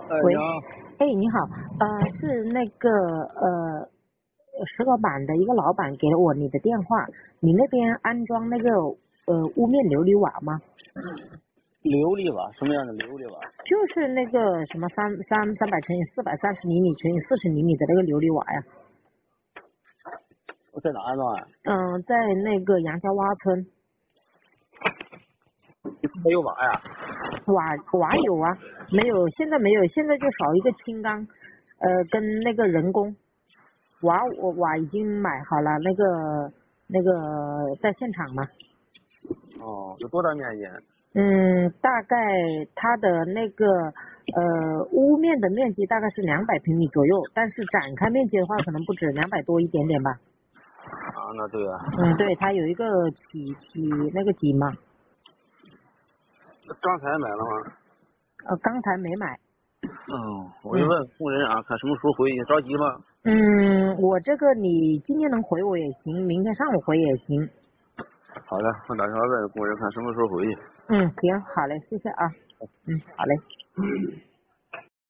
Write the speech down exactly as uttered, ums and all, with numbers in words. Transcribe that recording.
哎， 喂， 你好。 哎，你好，呃，是那个呃石老板的一个老板给了我你的电话，你那边安装那个呃屋面琉璃瓦吗？ 琉璃瓦，什么样的琉璃瓦？ 就是那个什么三三三百乘以四百三十厘米乘以四十厘米的那个琉璃瓦呀。 我在哪安装啊？ 嗯、在那个杨家洼村。 你没有瓦呀？ 瓦瓦有啊，没有，现在没有，现在就少一个轻钢，呃，跟那个人工。瓦我瓦已经买好了，那个那个在现场嘛。 哦，有多大面积？ 嗯，大概它的那个呃屋面的面积大概是两百平米左右，但是展开面积的话可能不止两百多一点点吧。 啊，那对啊。 嗯，对，它有一个起起那个井嘛。 刚才买了吗？ 呃，刚才没买。 嗯，我就嗯问工人啊，看什么时候回去，着急吗？ 嗯，我这个你今天能回我也行，明天上午回也行。 好的，我打电话问工人看什么时候回去。 嗯，行，好嘞，谢谢啊。嗯，好嘞。